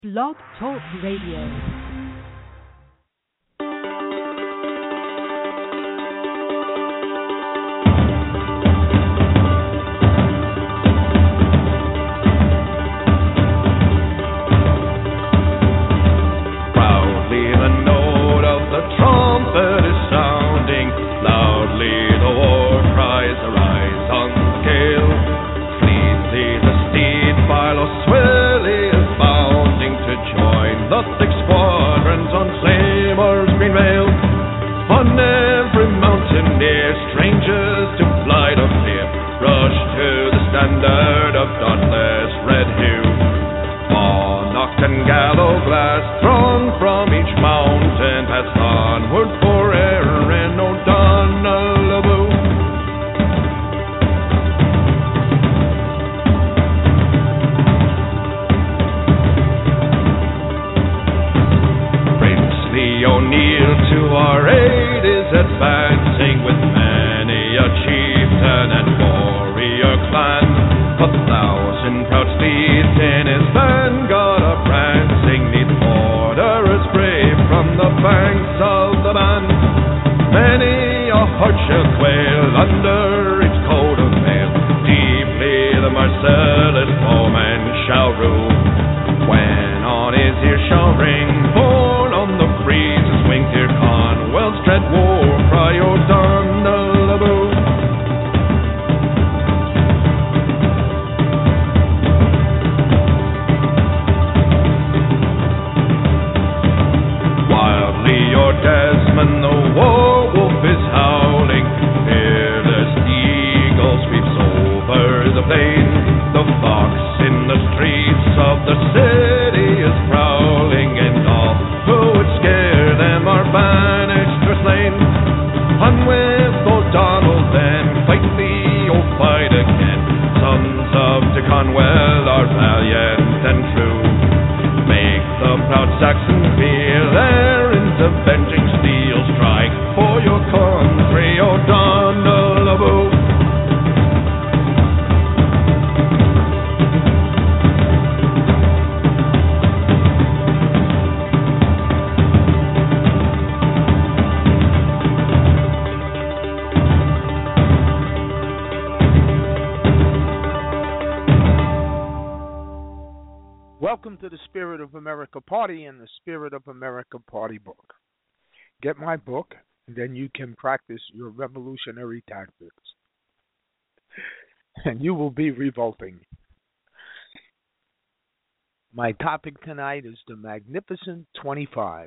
Blog Talk Radio. Welcome to the Spirit of America Party and the Spirit of America Party book. Get my book, and then you can practice your revolutionary tactics. And you will be revolting. My topic tonight is the Magnificent 25.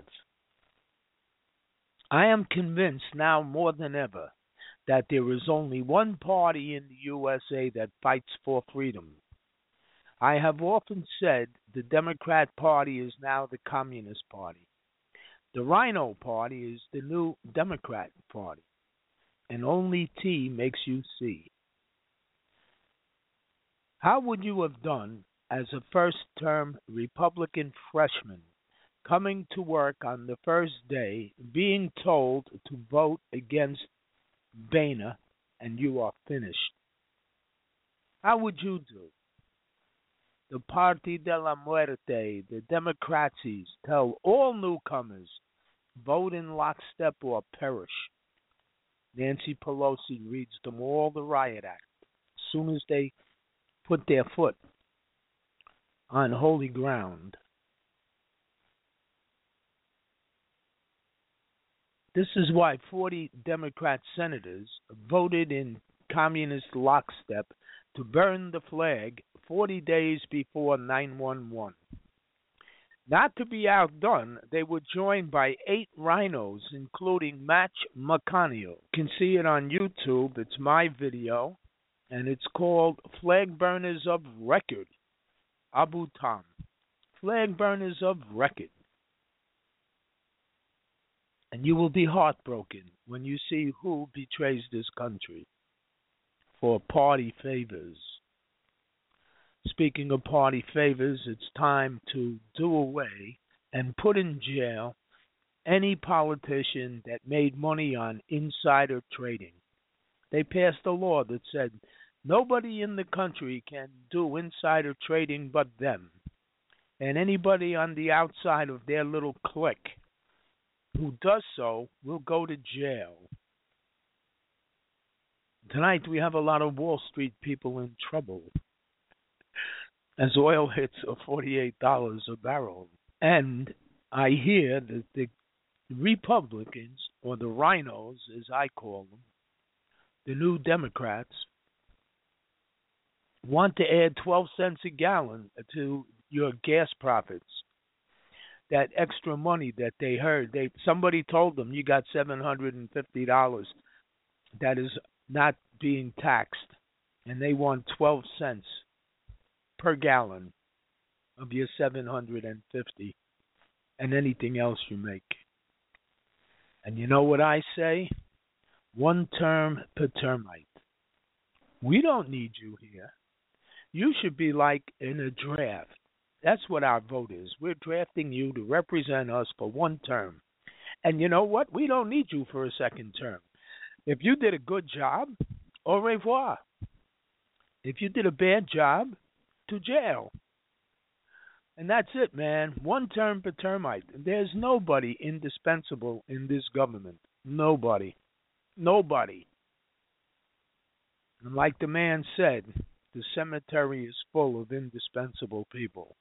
I am convinced now more than ever that there is only one party in the USA that fights for freedom. I have often said the Democrat Party is now the Communist Party. The Rhino Party is the new Democrat Party. And only T makes you C. How would you have done as a first-term Republican freshman coming to work on the first day, being told to vote against Boehner and you are finished? How would you do? The Party de la Muerte, the Democracies, tell all newcomers, vote in lockstep or perish. Nancy Pelosi reads them all the riot act as soon as they put their foot on holy ground. This is why 40 Democrat senators voted in communist lockstep to burn the flag 40 days before 9/11. Not to be outdone, they were joined by 8 rhinos, including Match McConnell. You can see it on YouTube. It's my video, and it's called Flag Burners of Record, Abu Tam. Flag Burners of Record. And you will be heartbroken when you see who betrays this country for party favors. Speaking of party favors, it's time to do away and put in jail any politician that made money on insider trading. They passed a law that said nobody in the country can do insider trading but them. And anybody on the outside of their little clique who does so will go to jail. Tonight we have a lot of Wall Street people in trouble as oil hits $48 a barrel. And I hear that the Republicans, or the rhinos as I call them, the new Democrats, want to add 12 cents a gallon to your gas profits. That extra money that they heard, somebody told them you got $750 that is not being taxed, and they want 12 cents per gallon of your 750 and anything else you make. And you know what I say? One term per termite. We don't need you here. You should be like in a draft. That's what our vote is. We're drafting you to represent us for one term. And you know what? We don't need you for a second term. If you did a good job, au revoir. If you did a bad job, to jail. And that's it, man. One term per termite. There's nobody indispensable in this government. Nobody. Nobody. And like the man said, the cemetery is full of indispensable people.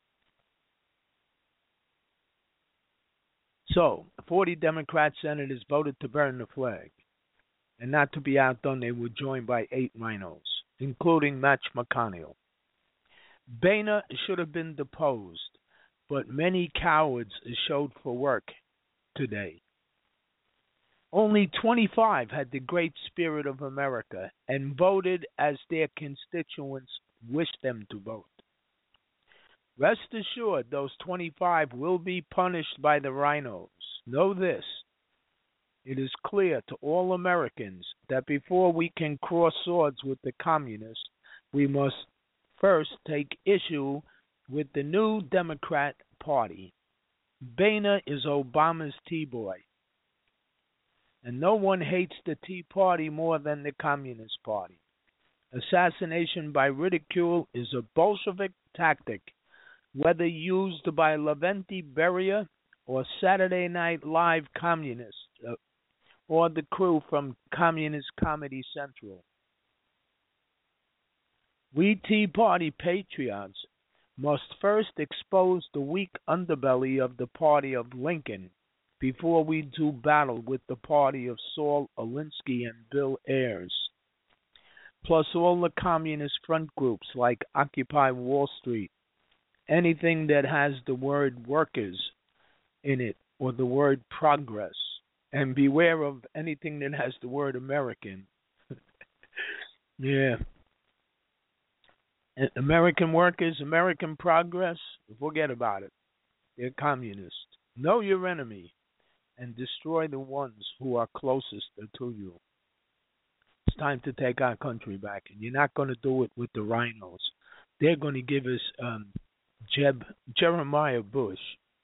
So, 40 Democrat senators voted to burn the flag. And not to be outdone, they were joined by 8 rhinos, including Mitch McConnell. Boehner should have been deposed, but many cowards showed for work today. Only 25 had the great spirit of America and voted as their constituents wished them to vote. Rest assured, those 25 will be punished by the rhinos. Know this. It is clear to all Americans that before we can cross swords with the communists, we must first take issue with the new Democrat Party. Boehner is Obama's Tea Boy. And no one hates the Tea Party more than the Communist Party. Assassination by ridicule is a Bolshevik tactic, whether used by Lavrenti Beria or Saturday Night Live communists or the crew from Communist Comedy Central. We Tea Party patriots must first expose the weak underbelly of the party of Lincoln before we do battle with the party of Saul Alinsky and Bill Ayers, plus all the communist front groups like Occupy Wall Street, anything that has the word workers in it or the word progress, and beware of anything that has the word American. Yeah. American workers, American progress, forget about it. They're communists. Know your enemy and destroy the ones who are closest to you. It's time to take our country back, and you're not going to do it with the rhinos. They're going to give us Jeremiah Bush.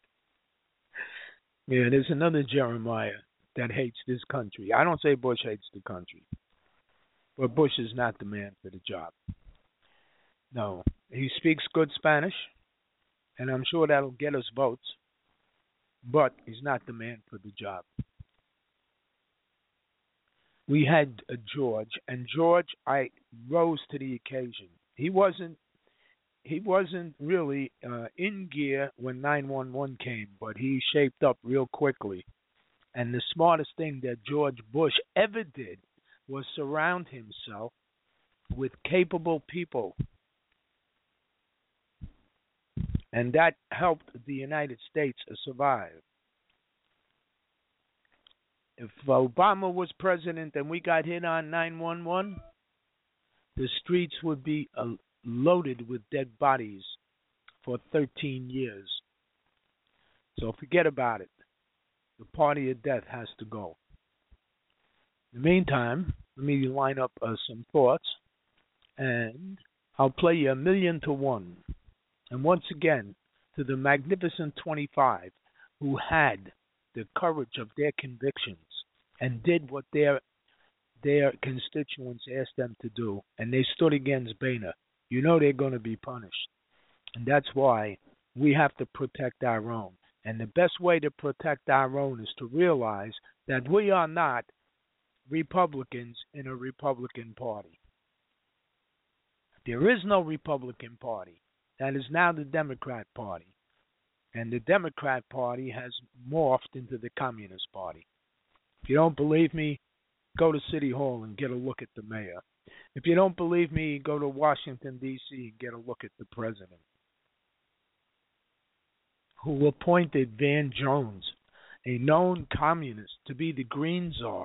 Yeah, there's another Jeremiah that hates this country. I don't say Bush hates the country, but Bush is not the man for the job. No, he speaks good Spanish, and I'm sure that'll get us votes, but he's not the man for the job. We had George, and George, I rose to the occasion. He wasn't really in gear when 911 came, but he shaped up real quickly. And the smartest thing that George Bush ever did was surround himself with capable people. And that helped the United States survive. If Obama was president and we got hit on 911, the streets would be loaded with dead bodies for 13 years. So forget about it. The party of death has to go. In the meantime, let me line up some thoughts, and I'll play you 1,000,000 to 1. And once again, to the magnificent 25 who had the courage of their convictions and did what their constituents asked them to do, and they stood against Boehner. You know they're going to be punished. And that's why we have to protect our own. And the best way to protect our own is to realize that we are not Republicans in a Republican Party. There is no Republican Party. That is now the Democrat Party. And the Democrat Party has morphed into the Communist Party. If you don't believe me, go to City Hall and get a look at the mayor. If you don't believe me, go to Washington, D.C. and get a look at the president, who appointed Van Jones, a known communist, to be the Green Czar.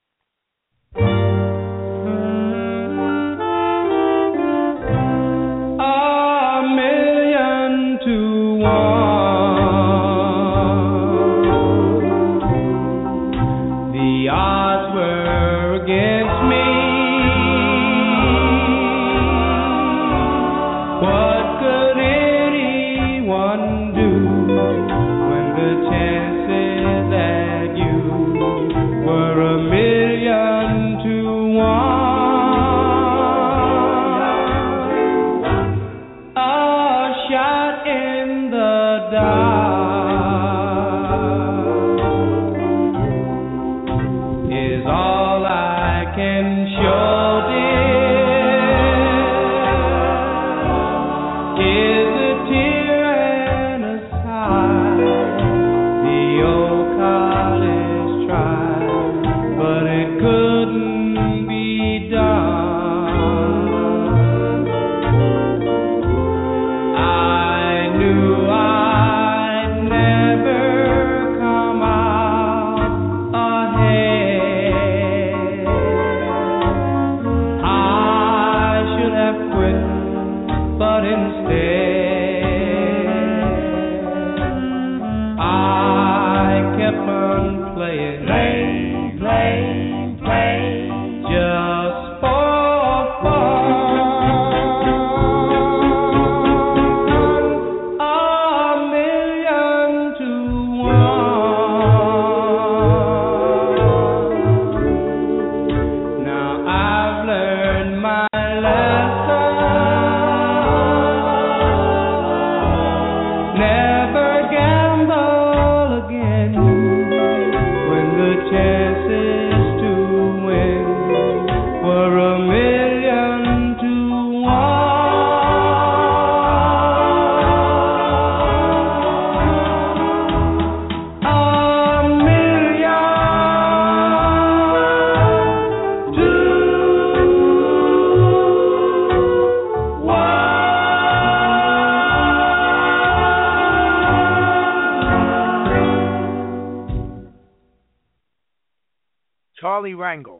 Charlie Rangel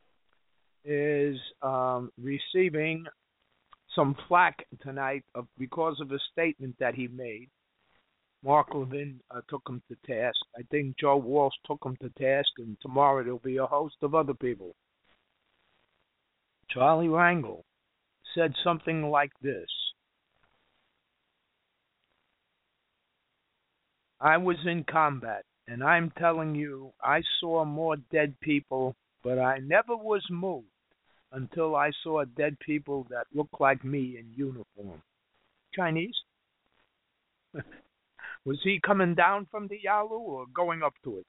is receiving some flack tonight because of a statement that he made. Mark Levin took him to task. I think Joe Walsh took him to task, and tomorrow there'll be a host of other people. Charlie Rangel said something like this: I was in combat, and I'm telling you, I saw more dead people, but I never was moved until I saw dead people that looked like me in uniform. Chinese? Was he coming down from the Yalu or going up to it?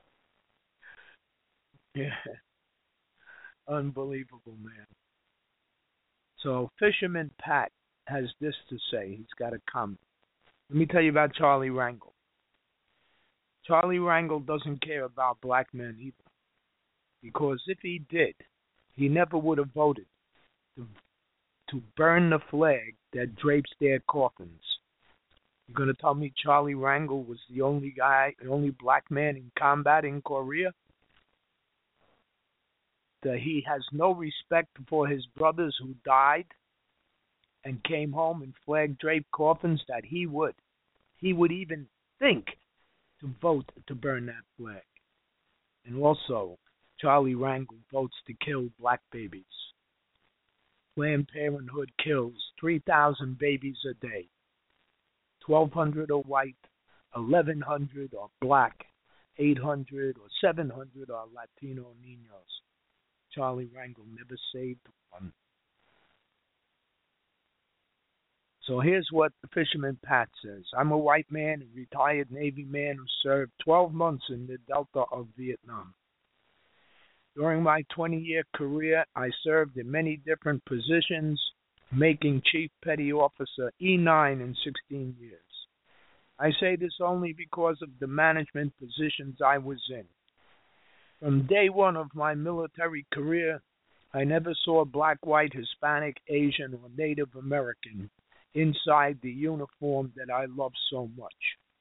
Yeah. Unbelievable, man. So Fisherman Pat has this to say. He's got a comment. Let me tell you about Charlie Rangel. Charlie Rangel doesn't care about black men either. Because if he did, he never would have voted to burn the flag that drapes their coffins. You're going to tell me Charlie Rangel was the only guy, the only black man in combat in Korea? That he has no respect for his brothers who died and came home in flag-draped coffins, that he would even think to vote to burn that flag. And also, Charlie Rangel votes to kill black babies. Planned Parenthood kills 3,000 babies a day. 1,200 are white, 1,100 are black, 800 or 700 are Latino niños. Charlie Rangel never saved one. So here's what the Fisherman Pat says. I'm a white man, a retired Navy man who served 12 months in the Delta of Vietnam. During my 20-year career, I served in many different positions, making Chief Petty Officer E9 in 16 years. I say this only because of the management positions I was in. From day one of my military career, I never saw black, white, Hispanic, Asian, or Native American inside the uniform that I love so much.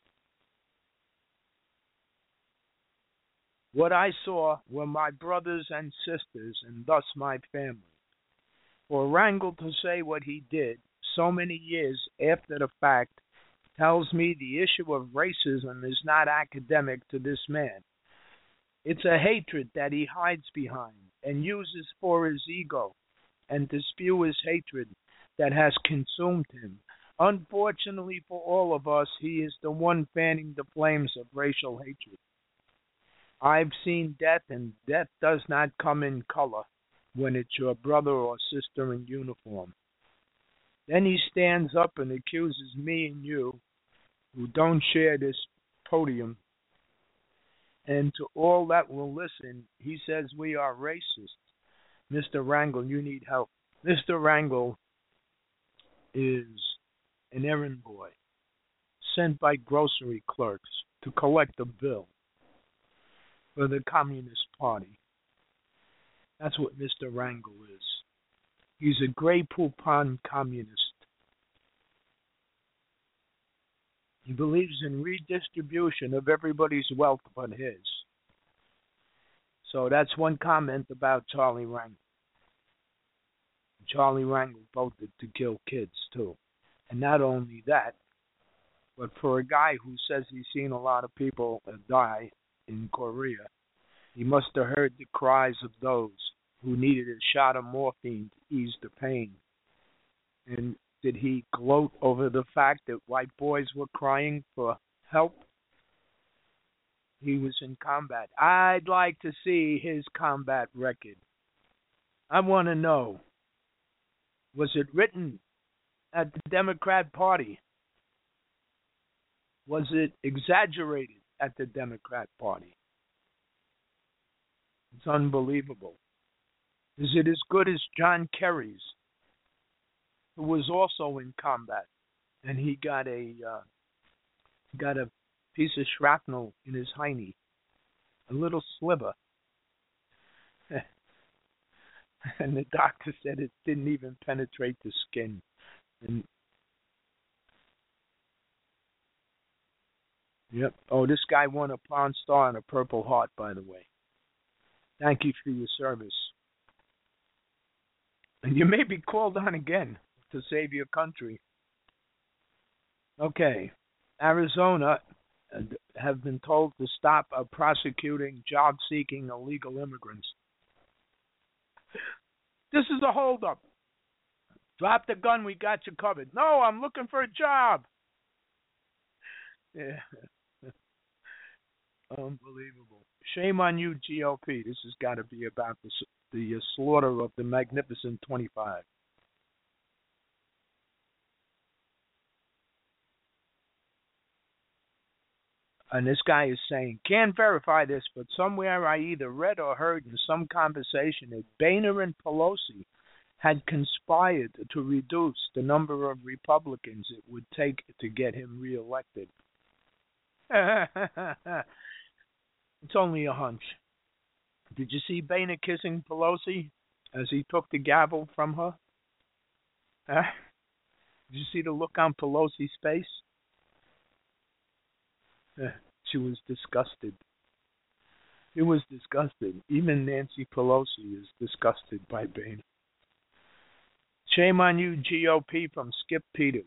What I saw were my brothers and sisters, and thus my family. For Rangel to say what he did so many years after the fact tells me the issue of racism is not academic to this man. It's a hatred that he hides behind and uses for his ego and to spew his hatred that has consumed him. Unfortunately for all of us, he is the one fanning the flames of racial hatred. I've seen death, and death does not come in color when it's your brother or sister in uniform. Then he stands up and accuses me and you, who don't share this podium, and to all that will listen, he says we are racist. Mr. Rangel, you need help. Mr. Rangel is an errand boy sent by grocery clerks to collect a bill for the Communist Party. That's what Mr. Rangel is. He's a Grey Poupon communist. He believes in redistribution of everybody's wealth but his. So that's one comment about Charlie Rangel. Charlie Rangel voted to kill kids, too. And not only that, but for a guy who says he's seen a lot of people die in Korea, he must have heard the cries of those who needed a shot of morphine to ease the pain. And did he gloat over the fact that white boys were crying for help? He was in combat. I'd like to see his combat record. I want to know, was it written at the Democrat Party? Was it exaggerated at the Democrat Party? It's unbelievable. Is it as good as John Kerry's, who was also in combat, and he got a piece of shrapnel in his hiney, a little sliver, and the doctor said it didn't even penetrate the skin. And yep. Oh, this guy won a Pawn Star and a Purple Heart, by the way. Thank you for your service. And you may be called on again to save your country. Okay. Arizona have been told to stop prosecuting job-seeking illegal immigrants. This is a holdup. Drop the gun, we got you covered. No, I'm looking for a job. Yeah. Unbelievable. Shame on you, GOP. This has got to be about the slaughter of the Magnificent 25. And this guy is saying, can't verify this, but somewhere I either read or heard in some conversation that Boehner and Pelosi had conspired to reduce the number of Republicans it would take to get him reelected. It's only a hunch. Did you see Boehner kissing Pelosi as he took the gavel from her? Did you see the look on Pelosi's face? She was disgusted. She was disgusted. Even Nancy Pelosi is disgusted by Boehner. Shame on you, GOP, from Skip Peters.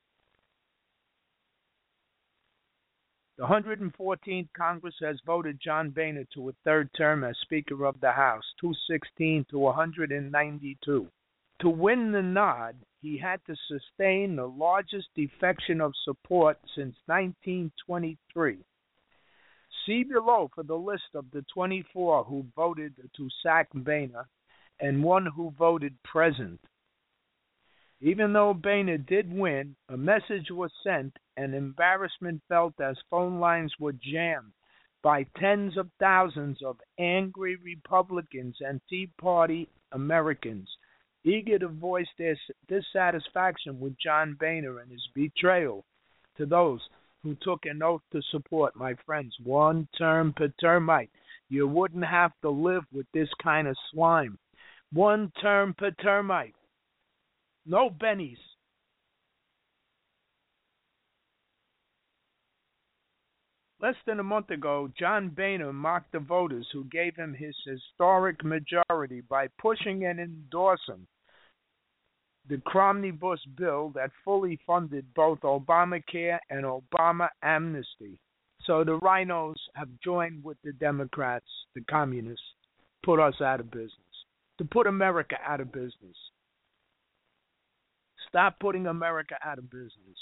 The 114th Congress has voted John Boehner to a third term as Speaker of the House, 216 to 192. To win the nod, he had to sustain the largest defection of support since 1923. See below for the list of the 24 who voted to sack Boehner and one who voted present. Even though Boehner did win, a message was sent and embarrassment felt as phone lines were jammed by tens of thousands of angry Republicans and Tea Party Americans eager to voice their dissatisfaction with John Boehner and his betrayal to those who took an oath to support. My friends, one term per termite. You wouldn't have to live with this kind of slime. One term per termite. No bennies. Less than a month ago, John Boehner mocked the voters who gave him his historic majority by pushing and endorsing the Cromney-Bush bill that fully funded both Obamacare and Obama amnesty. So the rhinos have joined with the Democrats, the communists, put us out of business, to put America out of business. Stop putting America out of business.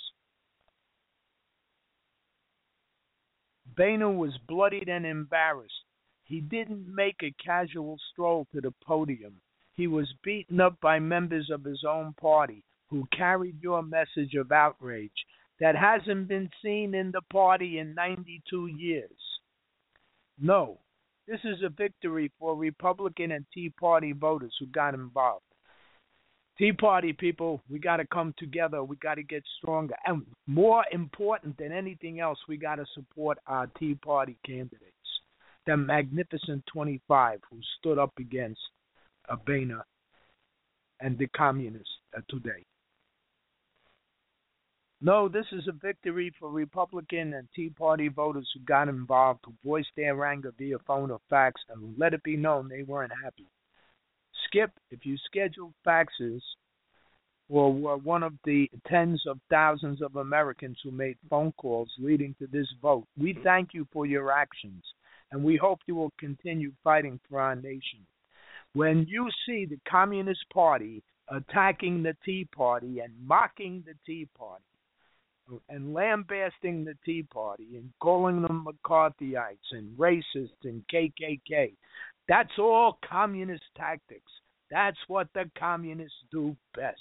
Boehner was bloodied and embarrassed. He didn't make a casual stroll to the podium. He was beaten up by members of his own party who carried your message of outrage that hasn't been seen in the party in 92 years. No, this is a victory for Republican and Tea Party voters who got involved. Tea Party people, we got to come together. We got to get stronger. And more important than anything else, we got to support our Tea Party candidates, the Magnificent 25 who stood up against Boehner and the communists today. No, this is a victory for Republican and Tea Party voters who got involved, who voiced their anger via phone or fax, and let it be known they weren't happy. Skip, if you scheduled faxes or were one of the tens of thousands of Americans who made phone calls leading to this vote, we thank you for your actions, and we hope you will continue fighting for our nation. When you see the Communist Party attacking the Tea Party and mocking the Tea Party and lambasting the Tea Party and calling them McCarthyites and racists and KKK, that's all communist tactics. That's what the communists do best.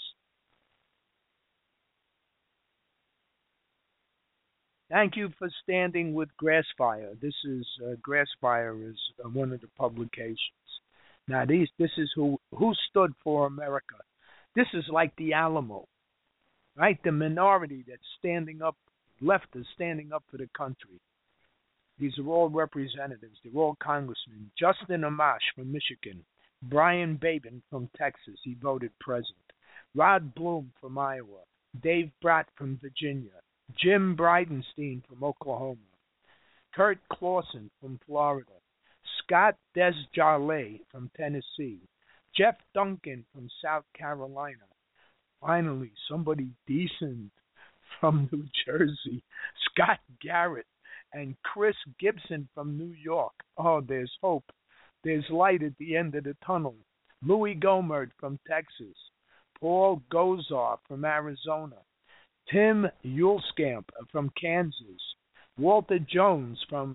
Thank you for standing with Grassfire. This is Grassfire is one of the publications. Now, this is who stood for America. This is like the Alamo, right? The minority that's standing up, left is standing up for the country. These are all representatives. They're all congressmen. Justin Amash from Michigan. Brian Babin from Texas. He voted president. Rod Bloom from Iowa. Dave Bratt from Virginia. Jim Bridenstine from Oklahoma. Kurt Clausen from Florida. Scott Desjardins from Tennessee. Jeff Duncan from South Carolina. Finally, somebody decent from New Jersey. Scott Garrett and Chris Gibson from New York. Oh, there's hope. There's light at the end of the tunnel. Louis Gohmert from Texas. Paul Gosar from Arizona. Tim Yuleskamp from Kansas. Walter Jones from,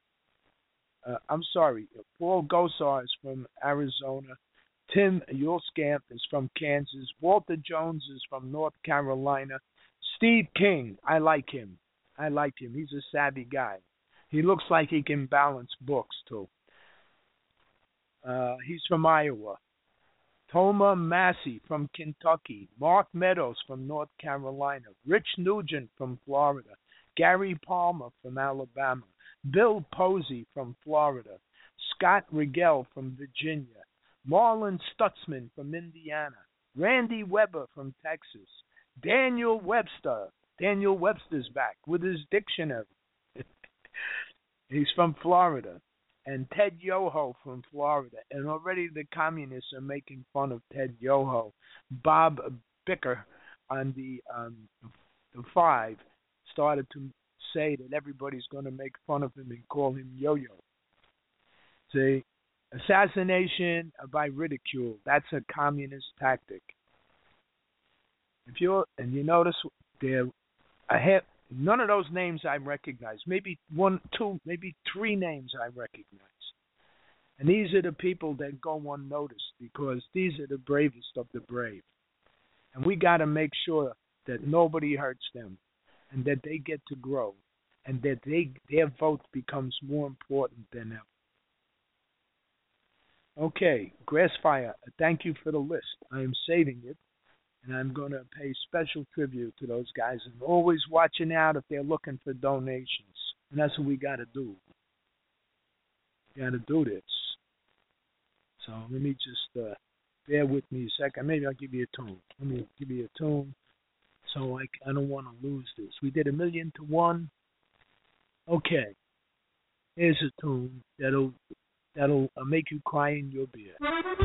Paul Gosar is from Arizona. Tim Yuleskamp is from Kansas. Walter Jones is from North Carolina. Steve King, I like him. He's a savvy guy. He looks like he can balance books, too. He's from Iowa. Toma Massey from Kentucky. Mark Meadows from North Carolina. Rich Nugent from Florida. Gary Palmer from Alabama. Bill Posey from Florida. Scott Rigel from Virginia. Marlon Stutzman from Indiana. Randy Weber from Texas. Daniel Webster. Daniel Webster's back with his dictionary. He's from Florida. And Ted Yoho from Florida. And already the communists are making fun of Ted Yoho. Bob Bicker on the Five started to say that everybody's going to make fun of him and call him Yo-Yo. See, assassination by ridicule. That's a communist tactic. You notice there, none of those names I recognize. Maybe one, two, maybe three names I recognize. And these are the people that go unnoticed because these are the bravest of the brave. And we got to make sure that nobody hurts them and that they get to grow and that their vote becomes more important than ever. Okay, Grassfire, thank you for the list. I am saving it, and I'm going to pay special tribute to those guys and always watching out if they're looking for donations. And that's what we got to do. We got to do this. So let me just bear with me a second. Maybe I'll give you a tune. Let me give you a tune so I don't want to lose this. We did 1,000,000 to 1. Okay, here's a tune that'll make you cry in your beer.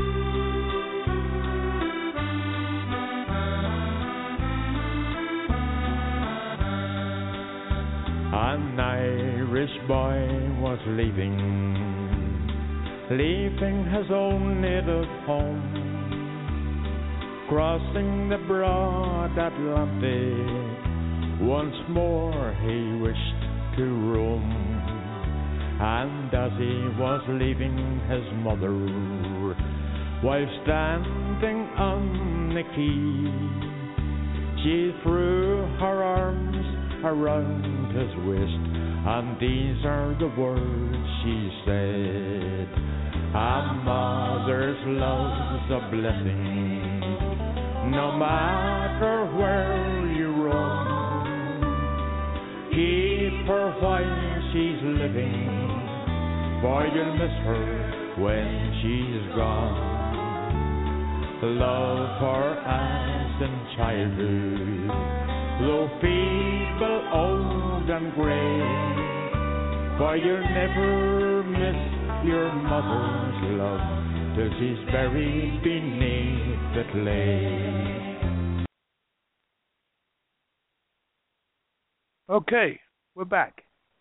An Irish boy was leaving his own native home, crossing the broad Atlantic. Once more he wished to roam. And as he was leaving his mother, while standing on the quay, she threw her arms around his waist, and these are the words she said: "A mother's love's a blessing, no matter where you roam. Keep her while she's living, for you'll miss her when she's gone. Love her as in childhood, though feeble, old and grey, for you'll never miss your mother's love till she's buried beneath the clay." Okay, we're back.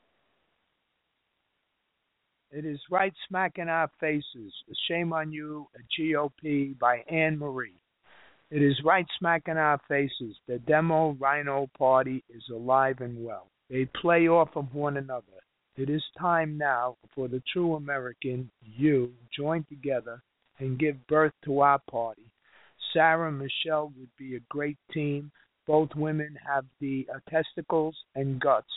It is Right Smack in Our Faces, Shame on You, a GOP by Anne Marie. It is right smack in our faces. The Demo Rhino Party is alive and well. They play off of one another. It is time now for the true American, you, join together and give birth to our party. Sarah and Michelle would be a great team. Both women have the testicles and guts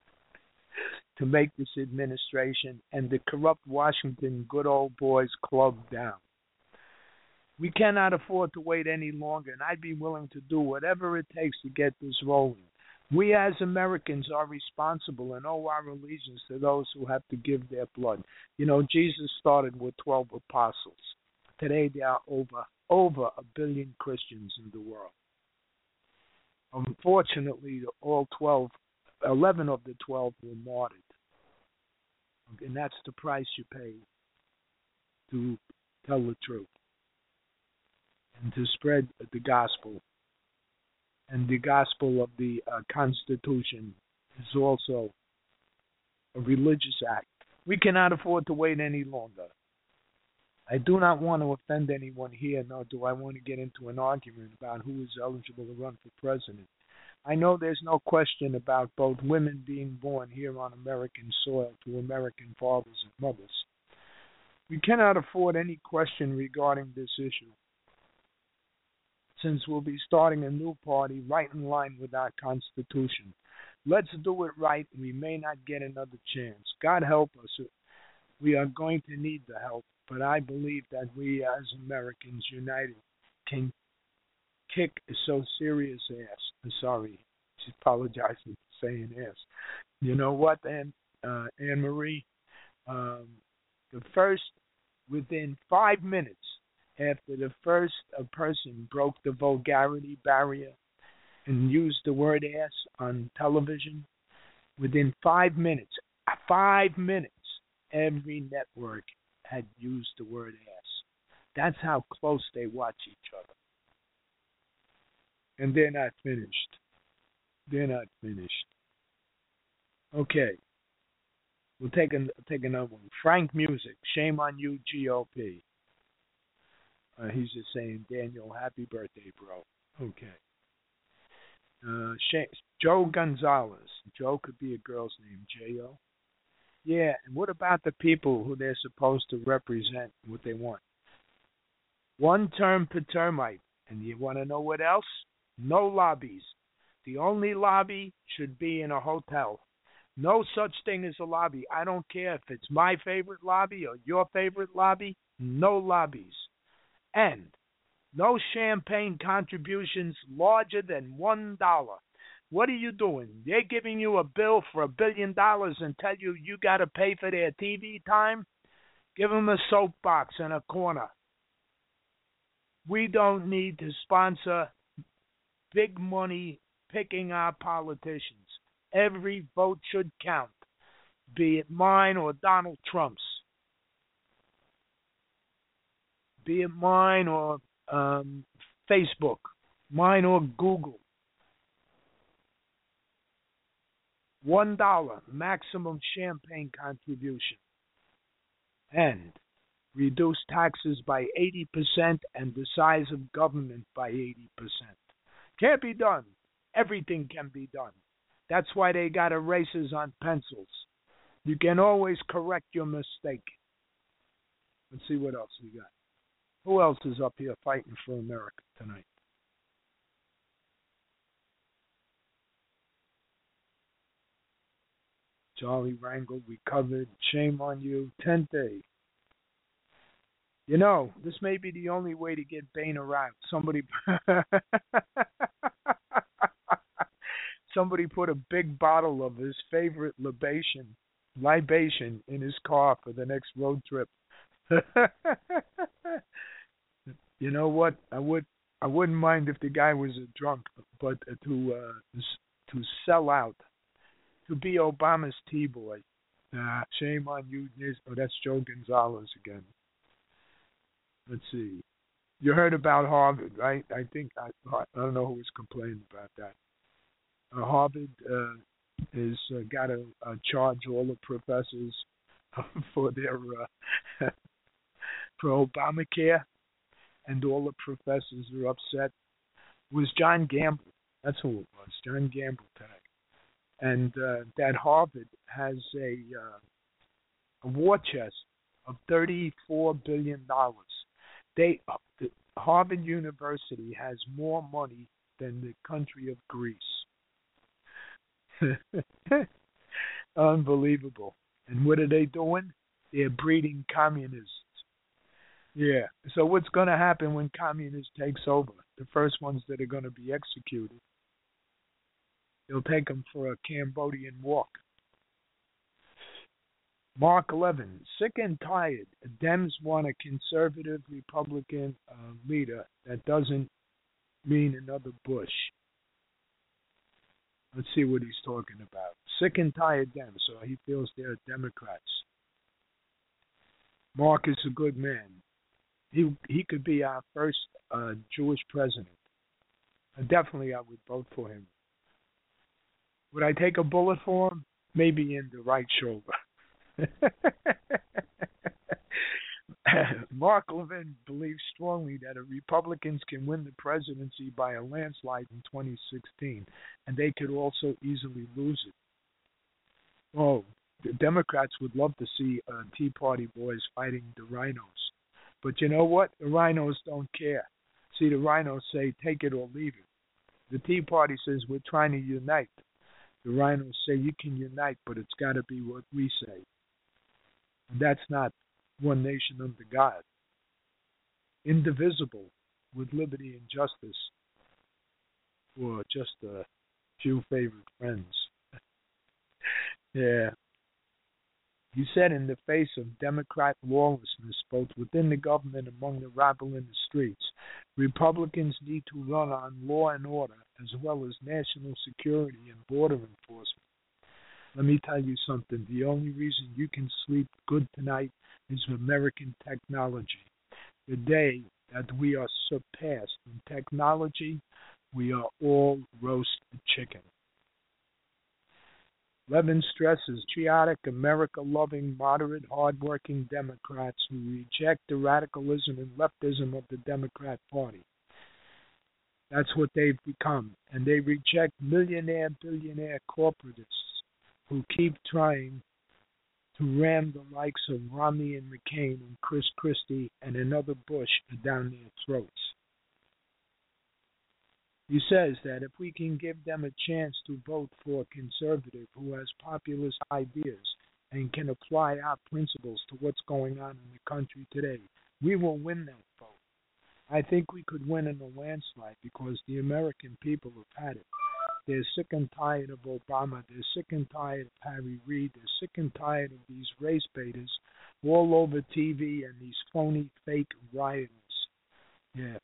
to make this administration and the corrupt Washington good old boys club down. We cannot afford to wait any longer, and I'd be willing to do whatever it takes to get this rolling. We as Americans are responsible and owe our allegiance to those who have to give their blood. You know, Jesus started with 12 apostles. Today there are over 1 billion Christians in the world. Unfortunately, 11 of the 12 were martyred. And that's the price you pay to tell the truth and to spread the gospel. And the gospel of the Constitution is also a religious act. We cannot afford to wait any longer. I do not want to offend anyone here, nor do I want to get into an argument about who is eligible to run for president. I know there's no question about both women being born here on American soil to American fathers and mothers. We cannot afford any question regarding this issue, since we'll be starting a new party right in line with our Constitution. Let's do it right. We may not get another chance. God help us. We are going to need the help, but I believe that we as Americans united can kick so serious ass. Sorry, she's apologizing for saying ass. You know what, Anne Marie? Within 5 minutes after the first person broke the vulgarity barrier and used the word ass on television, within 5 minutes, every network had used the word ass. That's how close they watch each other. And they're not finished. Okay. We'll take another one. Frank Music, Shame on You, GOP. He's just saying, Daniel, happy birthday, bro. Okay. Joe Gonzalez. Joe could be a girl's name, J-O. Yeah, and what about the people who they're supposed to represent what they want? One term per termite. And you want to know what else? No lobbies. The only lobby should be in a hotel. No such thing as a lobby. I don't care if it's my favorite lobby or your favorite lobby. No lobbies. And no champagne contributions larger than $1. What are you doing? They're giving you a bill for $1 billion and tell you you got to pay for their TV time? Give them a soapbox and a corner. We don't need to sponsor big money picking our politicians. Every vote should count, be it mine or Donald Trump's, be it mine or Facebook, mine or Google. $1 maximum champagne contribution. And reduce taxes by 80% and the size of government by 80%. Can't be done. Everything can be done. That's why they got erasers on pencils. You can always correct your mistake. Let's see what else we got. Who else is up here fighting for America tonight? Charlie Rangel, we covered. Shame on you. Tente. You know, this may be the only way to get Boehner out. Somebody put a big bottle of his favorite libation in his car for the next road trip. You know what? I wouldn't mind if the guy was a drunk, but to sell out, to be Obama's T-boy. Shame on you. Oh, that's Joe Gonzalez again. Let's see. You heard about Harvard, right? I don't know who was complaining about that. Harvard is got to charge all the professors for their for Obamacare, and all the professors are upset. It was John Gamble. That's who it was. John Gamble today. And that Harvard has a war chest of $34 billion. Harvard University has more money than the country of Greece. Unbelievable. And what are they doing? They're breeding communists. Yeah. So what's going to happen when communists takes over? The first ones that are going to be executed. They'll take them for a Cambodian walk. Mark 11. Sick and tired. Dems want a conservative Republican leader. That doesn't mean another Bush. Let's see what he's talking about. Sick and tired Dems. So he feels they're Democrats. Mark is a good man. He could be our first Jewish president. Definitely I would vote for him. Would I take a bullet for him? Maybe in the right shoulder. Mark Levin believes strongly that Republicans can win the presidency by a landslide in 2016, and they could also easily lose it. Oh, the Democrats would love to see Tea Party boys fighting the rhinos. But you know what? The rhinos don't care. See, the rhinos say, take it or leave it. The Tea Party says, we're trying to unite. The rhinos say, you can unite, but it's got to be what we say. And that's not one nation under God. Indivisible, with liberty and justice, for just a few favorite friends. Yeah. He said, in the face of Democrat lawlessness, both within the government and among the rabble in the streets, Republicans need to run on law and order, as well as national security and border enforcement. Let me tell you something. The only reason you can sleep good tonight is American technology. The day that we are surpassed in technology, we are all roast chicken. Levin stresses patriotic, America-loving, moderate, hard-working Democrats who reject the radicalism and leftism of the Democrat Party. That's what they've become. And they reject millionaire, billionaire corporatists who keep trying to ram the likes of Romney and McCain and Chris Christie and another Bush down their throats. He says that if we can give them a chance to vote for a conservative who has populist ideas and can apply our principles to what's going on in the country today, we will win that vote. I think we could win in a landslide because the American people have had it. They're sick and tired of Obama. They're sick and tired of Harry Reid. They're sick and tired of these race baiters all over TV and these phony, fake rioters. Yeah.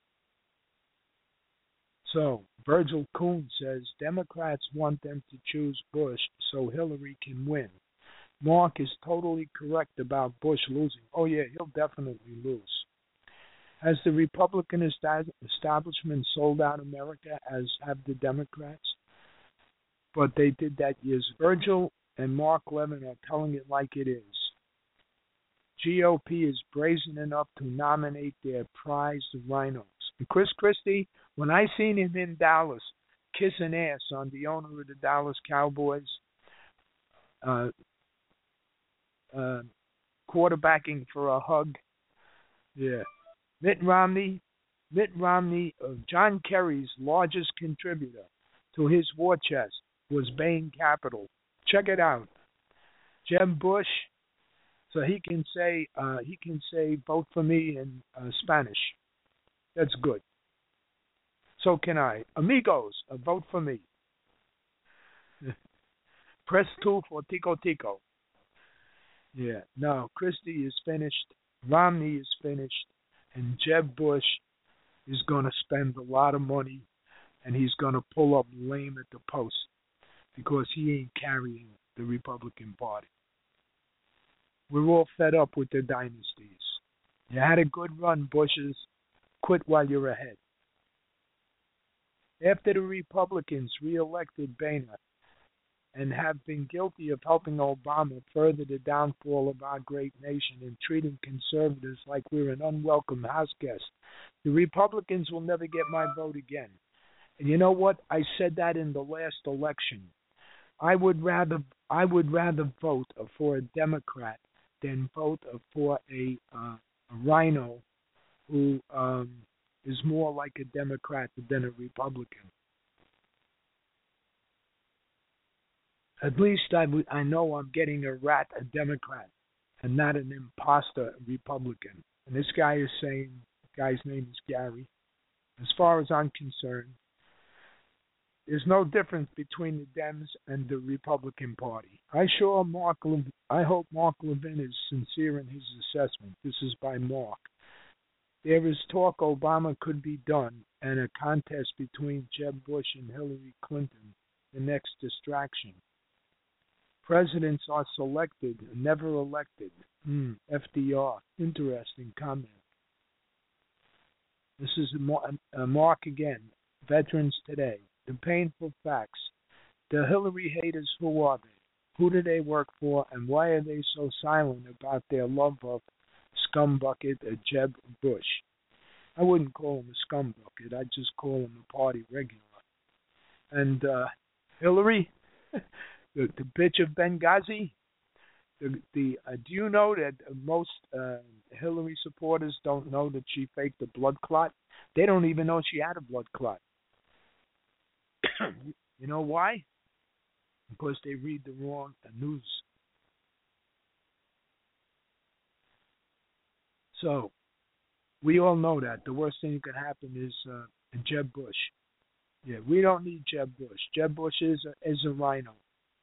So, Virgil Kuhn says Democrats want them to choose Bush so Hillary can win. Mark is totally correct about Bush losing. Oh, yeah, he'll definitely lose. Has the Republican establishment sold out America as have the Democrats? But they did that years. Virgil and Mark Levin are telling it like it is. GOP is brazen enough to nominate their prized rhinos. And Chris Christie, when I seen him in Dallas kissing ass on the owner of the Dallas Cowboys, quarterbacking for a hug, yeah. Mitt Romney, John Kerry's largest contributor to his war chest was Bain Capital. Check it out. Jeb Bush, so he can say vote for me in Spanish. That's good. So can I. Amigos, vote for me. Press 2 for Tico Tico. Yeah. No, Christie is finished. Romney is finished. And Jeb Bush is going to spend a lot of money, and he's going to pull up lame at the post because he ain't carrying the Republican Party. We're all fed up with the dynasties. You had a good run, Bushes. Quit while you're ahead. After the Republicans reelected Boehner and have been guilty of helping Obama further the downfall of our great nation and treating conservatives like we're an unwelcome house guest, the Republicans will never get my vote again. And you know what? I said that in the last election. I would rather vote for a Democrat than vote for a rhino who is more like a Democrat than a Republican. At least I know I'm getting a Democrat, and not an imposter Republican. And this guy is saying, the guy's name is Gary, as far as I'm concerned, there's no difference between the Dems and the Republican Party. I hope Mark Levin is sincere in his assessment. This is by Mark. There is talk Obama could be done, and a contest between Jeb Bush and Hillary Clinton, the next distraction. Presidents are selected, never elected. FDR. Interesting comment. This is Mark again. Veterans Today. The painful facts. The Hillary haters, who are they? Who do they work for? And why are they so silent about their love of scumbucket Jeb Bush? I wouldn't call him a scumbucket. I'd just call him a party regular. And Hillary... The bitch of Benghazi. Do you know that most Hillary supporters don't know that she faked a blood clot? They don't even know she had a blood clot. You know why? Because they read the wrong news. So, we all know that. The worst thing that could happen is Jeb Bush. Yeah, we don't need Jeb Bush. Jeb Bush is a rhino.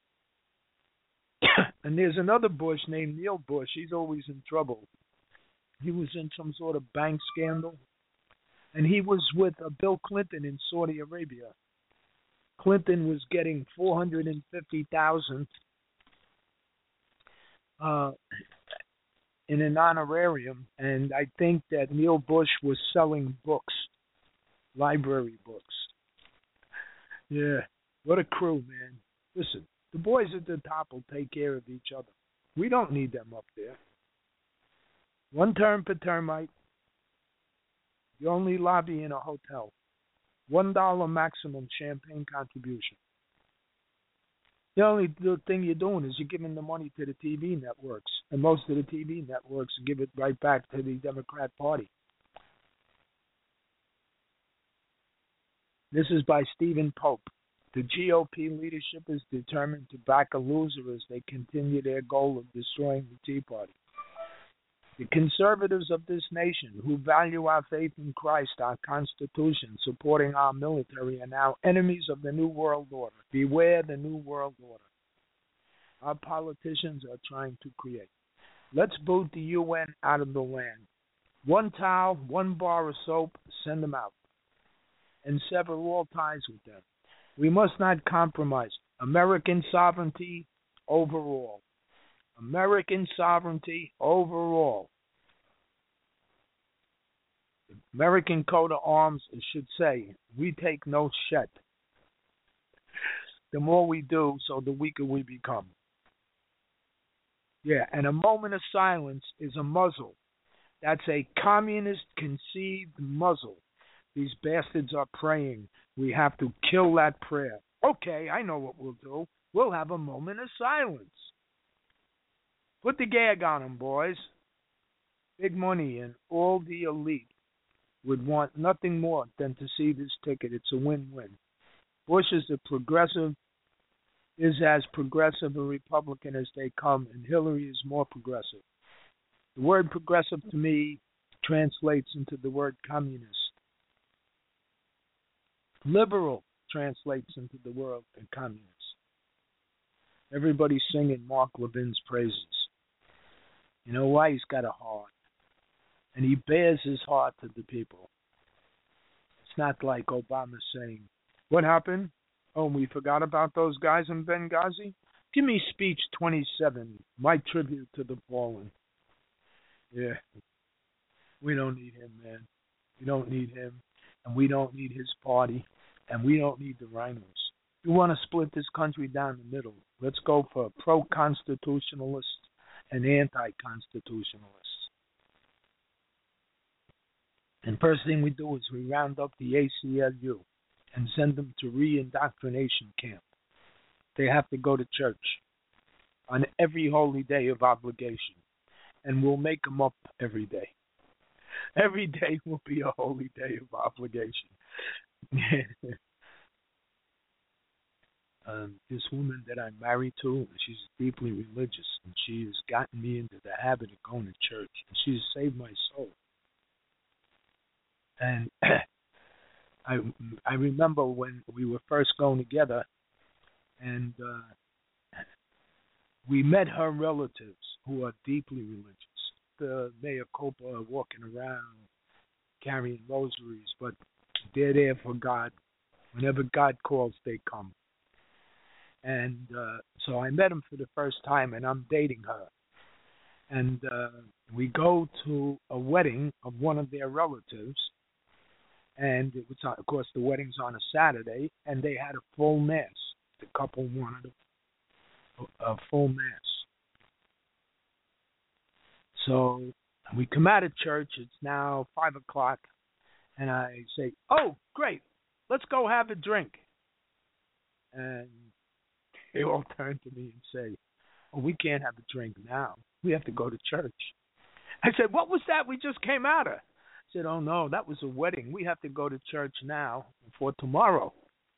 And there's another Bush named Neil Bush. He's always in trouble. He was in some sort of bank scandal. And he was with Bill Clinton in Saudi Arabia. Clinton was getting $450,000 in an honorarium. And I think that Neil Bush was selling books, library books. Yeah, what a crew, man. Listen. The boys at the top will take care of each other. We don't need them up there. One term per termite. You only lobby in a hotel. $1 maximum champagne contribution. The only thing you're doing is you're giving the money to the TV networks. And most of the TV networks give it right back to the Democrat Party. This is by Stephen Pope. The GOP leadership is determined to back a loser as they continue their goal of destroying the Tea Party. The conservatives of this nation, who value our faith in Christ, our Constitution, supporting our military, are now enemies of the New World Order. Beware the New World Order our politicians are trying to create. Let's boot the UN out of the land. One towel, one bar of soap, send them out. And sever all ties with them. We must not compromise. American sovereignty overall. American sovereignty overall. The American coat of arms should say, we take no shit. The more we do, so the weaker we become. Yeah, and a moment of silence is a muzzle. That's a communist-conceived muzzle. These bastards are praying. We have to kill that prayer. Okay, I know what we'll do. We'll have a moment of silence. Put the gag on them, boys. Big money and all the elite would want nothing more than to see this ticket. It's a win-win. Bush is as progressive a Republican as they come, and Hillary is more progressive. The word progressive to me translates into the word communist. Liberal translates into the word communist. Everybody's singing Mark Levin's praises. You know why? He's got a heart. And he bears his heart to the people. It's not like Obama saying, what happened? Oh, we forgot about those guys in Benghazi? Give me speech 27, my tribute to the fallen. Yeah, we don't need him, man. We don't need him, and we don't need his party, and we don't need the rhinos. You want to split this country down the middle. Let's go for pro-constitutionalists and anti-constitutionalists. And first thing we do is we round up the ACLU and send them to re-indoctrination camp. They have to go to church on every holy day of obligation, and we'll make them up every day. Every day will be a holy day of obligation. This woman that I'm married to, she's deeply religious, and she has gotten me into the habit of going to church, and she's saved my soul. And I remember when we were first going together, and we met her relatives who are deeply religious. The Mayor Copa walking around carrying rosaries, but they're there for God. Whenever God calls, they come. And so I met him for the first time, and I'm dating her. And we go to a wedding of one of their relatives, and it was, of course, the wedding's on a Saturday, and they had a full mass. The couple wanted a full mass. So we come out of church. It's now 5 o'clock, and I say, "Oh, great, let's go have a drink." And they all turn to me and say, "Oh, we can't have a drink now. We have to go to church." I said, "What was that we just came out of?" I said, "Oh, no, that was a wedding. We have to go to church now for tomorrow."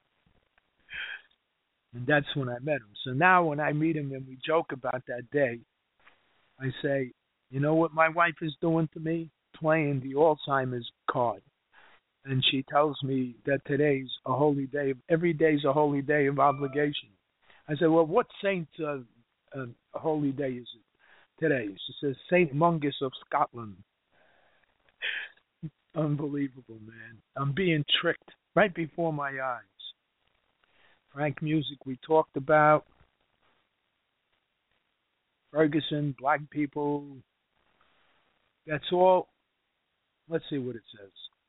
And that's when I met him. So now when I meet him and we joke about that day, I say, "You know what my wife is doing to me? Playing the Alzheimer's card." And she tells me that today's a holy day. Every day's a holy day of obligation. I said, "Well, what saint's holy day is it today?" She says, "Saint Mungus of Scotland." Unbelievable, man. I'm being tricked right before my eyes. Frank Music we talked about. Ferguson, black people. That's all. Let's see what it says.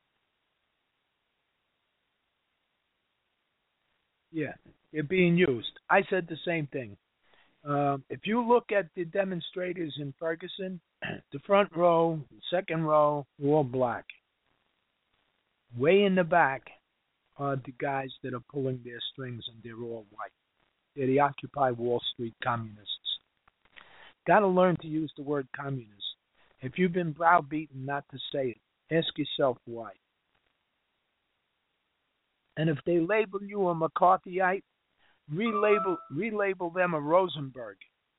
Yeah, they're being used. I said the same thing. If you look at the demonstrators in Ferguson, the front row, the second row, they're all black. Way in the back are the guys that are pulling their strings, and they're all white. They're the Occupy Wall Street communists. Got to learn to use the word communist. If you've been browbeaten not to say it, ask yourself why. And if they label you a McCarthyite, relabel them a Rosenberg.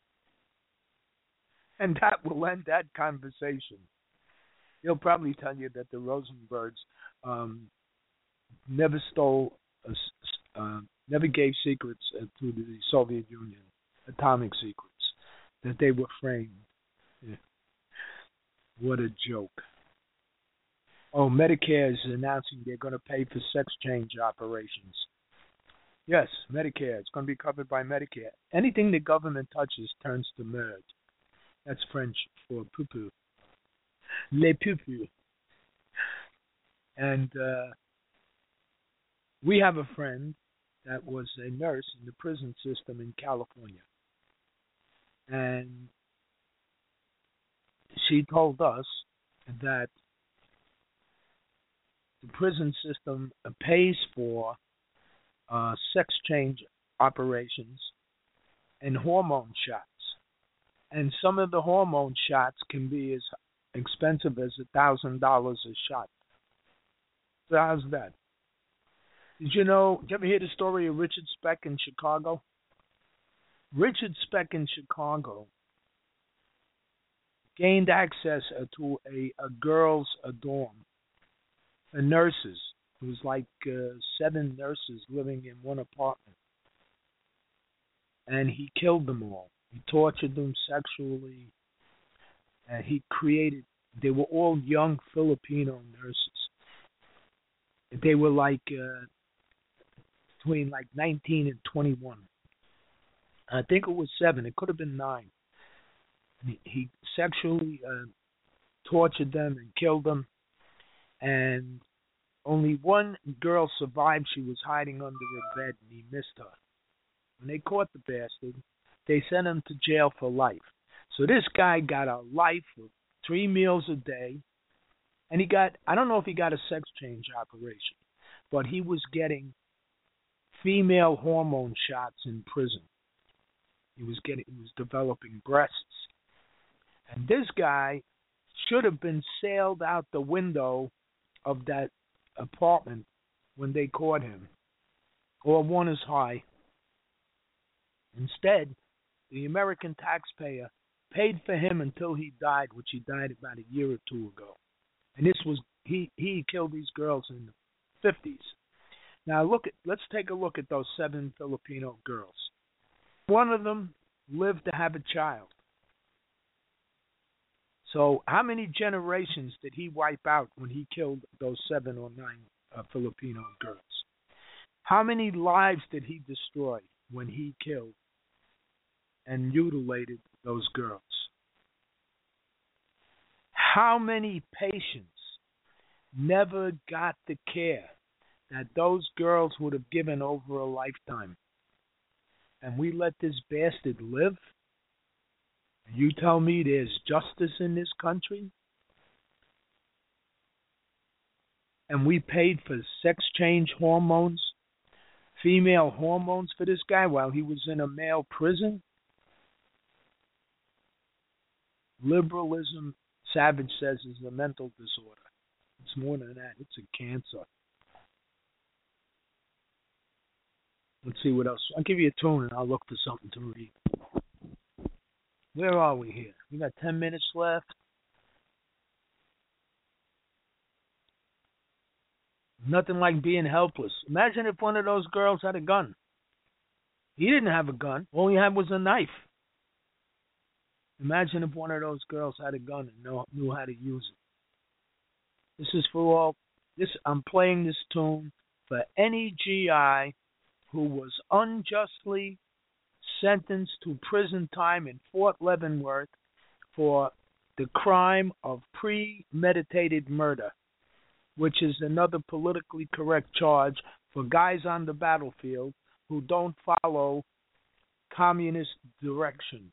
And that will end that conversation. He'll probably tell you that the Rosenbergs never stole, never gave secrets to the Soviet Union, atomic secrets, that they were framed. Yeah. What a joke. Oh, Medicare is announcing they're going to pay for sex change operations. Yes, Medicare. It's going to be covered by Medicare. Anything the government touches turns to merde. That's French for poo-poo. Les poo-poo. And we have a friend that was a nurse in the prison system in California. And she told us that the prison system pays for sex change operations and hormone shots. And some of the hormone shots can be as expensive as $1,000 a shot. So how's that? Did you ever hear the story of Richard Speck in Chicago? Richard Speck in Chicago gained access to a girls' dorm, nurses. It was like 7 nurses living in one apartment. And he killed them all. He tortured them sexually. And they were all young Filipino nurses. They were like between like 19 and 21. I think it was 7. It could have been 9. And he sexually tortured them and killed them. And only one girl survived. She was hiding under a bed, and he missed her. When they caught the bastard, they sent him to jail for life. So this guy got a life with 3 meals a day, and I don't know if he got a sex change operation, but he was getting female hormone shots in prison. He was developing breasts. And this guy should have been sailed out the window of that apartment when they caught him, or one is high. Instead, the American taxpayer paid for him until he died, which he died about a year or 2 ago. And this was he killed these girls in the 50s. Now let's take a look at those 7 Filipino girls. One of them lived to have a child. So how many generations did he wipe out when he killed those 7 or 9 Filipino girls? How many lives did he destroy when he killed and mutilated those girls? How many patients never got the care that those girls would have given over a lifetime? And we let this bastard live? You tell me there's justice in this country? And we paid for sex change hormones, female hormones for this guy while he was in a male prison? Liberalism, Savage says, is a mental disorder. It's more than that. It's a cancer. Let's see what else. I'll give you a tune and I'll look for something to read. Where are we here? We got 10 minutes left. Nothing like being helpless. Imagine if one of those girls had a gun. He didn't have a gun. All he had was a knife. Imagine if one of those girls had a gun and knew how to use it. This is for all. I'm playing this tune for any GI who was unjustly sentenced to prison time in Fort Leavenworth for the crime of premeditated murder, which is another politically correct charge for guys on the battlefield who don't follow communist direction.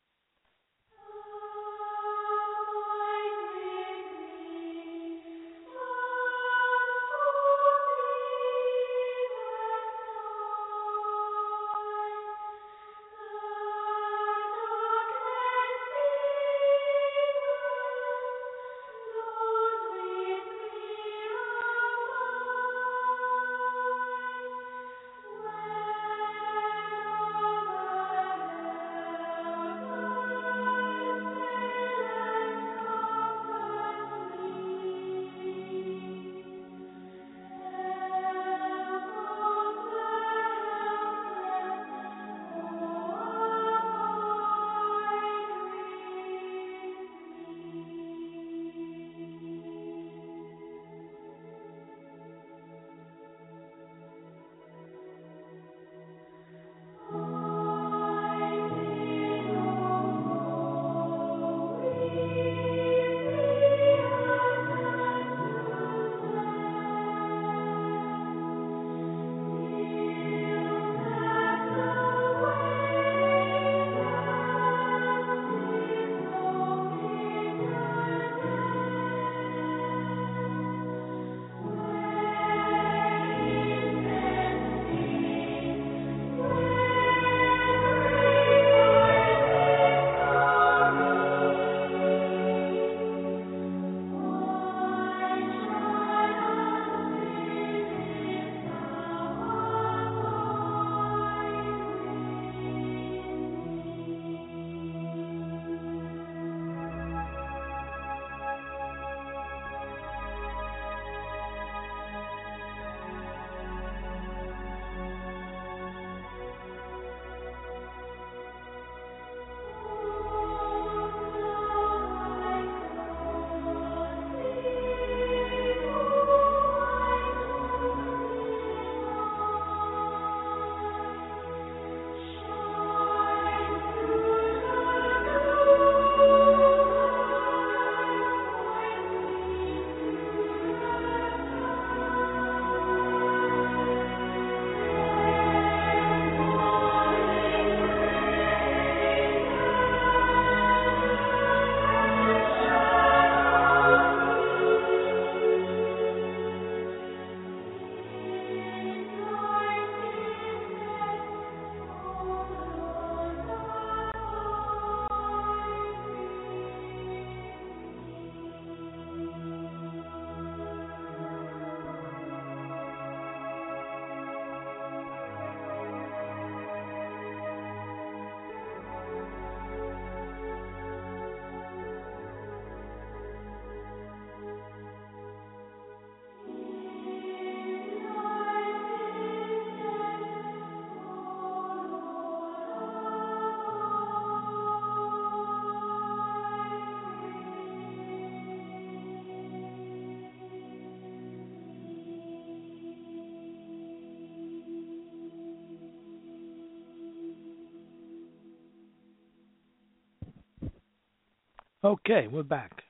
Okay, we're back.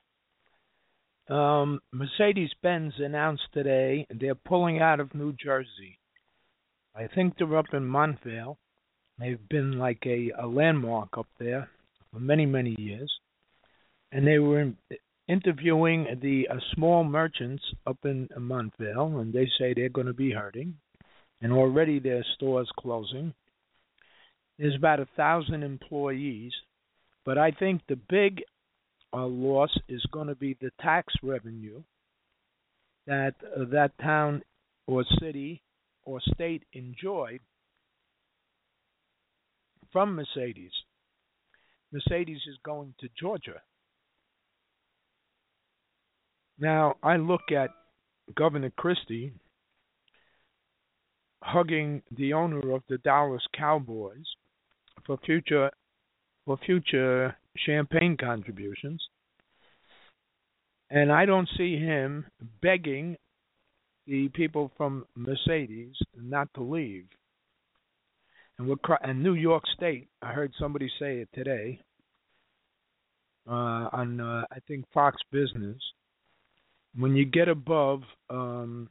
Mercedes-Benz announced today they're pulling out of New Jersey. I think they're up in Montvale. They've been like a landmark up there for many, many years. And they were interviewing the small merchants up in Montvale, and they say they're going to be hurting. And already their stores closing. There's about 1,000 employees, but I think the big loss is going to be the tax revenue that that town or city or state enjoyed from Mercedes. Mercedes is going to Georgia. Now, I look at Governor Christie hugging the owner of the Dallas Cowboys for future champagne contributions, and I don't see him begging the people from Mercedes not to leave. And New York State, I heard somebody say it today on I think Fox Business. When you get above the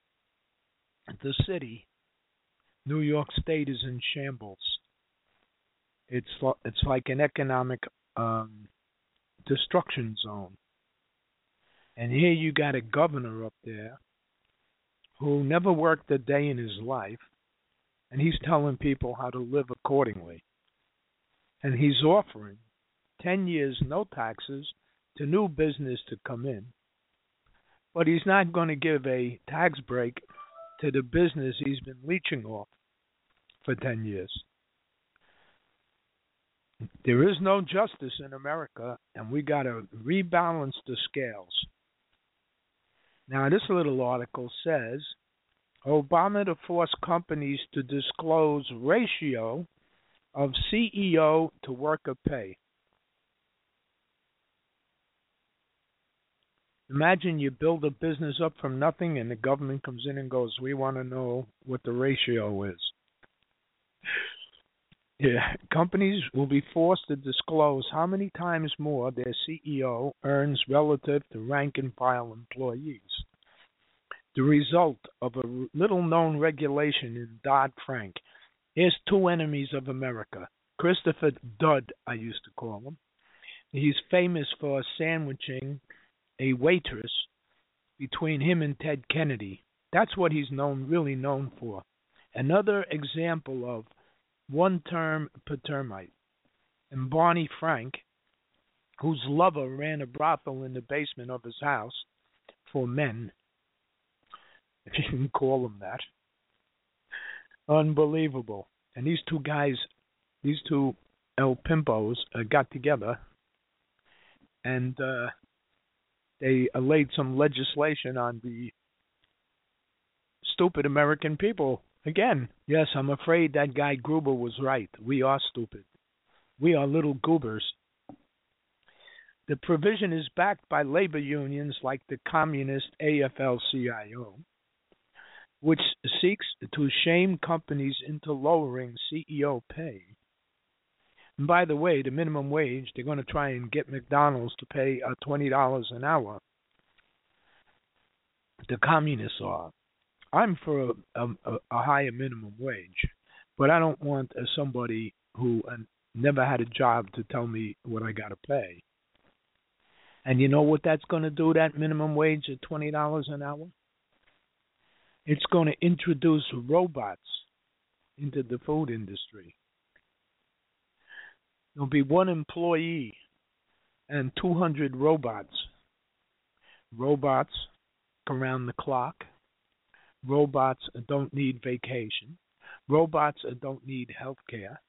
city, New York State is in shambles. It's like an economic destruction zone. And here you got a governor up there who never worked a day in his life, and he's telling people how to live accordingly. And he's offering 10 years no taxes to new business to come in. But he's not going to give a tax break to the business he's been leeching off for 10 years. There is no justice in America, and we got to rebalance the scales. Now, this little article says Obama to force companies to disclose ratio of CEO to worker pay. Imagine you build a business up from nothing and the government comes in and goes, we want to know what the ratio is. Yeah, companies will be forced to disclose how many times more their CEO earns relative to rank and file employees. The result of a little-known regulation in Dodd-Frank. Here's two enemies of America. Christopher Dud, I used to call him. He's famous for sandwiching a waitress between him and Ted Kennedy. That's what he's really known for. Another example of one-term termite. And Barney Frank, whose lover ran a brothel in the basement of his house for men, if you can call them that. Unbelievable. And these two guys, these two El Pimpos, got together and they laid some legislation on the stupid American people. Again, yes, I'm afraid that guy Gruber was right. We are stupid. We are little goobers. The provision is backed by labor unions like the communist AFL-CIO, which seeks to shame companies into lowering CEO pay. And by the way, the minimum wage, they're going to try and get McDonald's to pay $20 an hour. The communists are. I'm for a higher minimum wage, but I don't want somebody who never had a job to tell me what I got to pay. And you know what that's going to do, that minimum wage at $20 an hour? It's going to introduce robots into the food industry. There'll be one employee and 200 robots. Robots around the clock. Robots don't need vacation. Robots don't need health care.